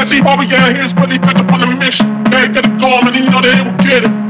see Bobby out here is really back up on the mission. They gotta go, man, you know they will get it.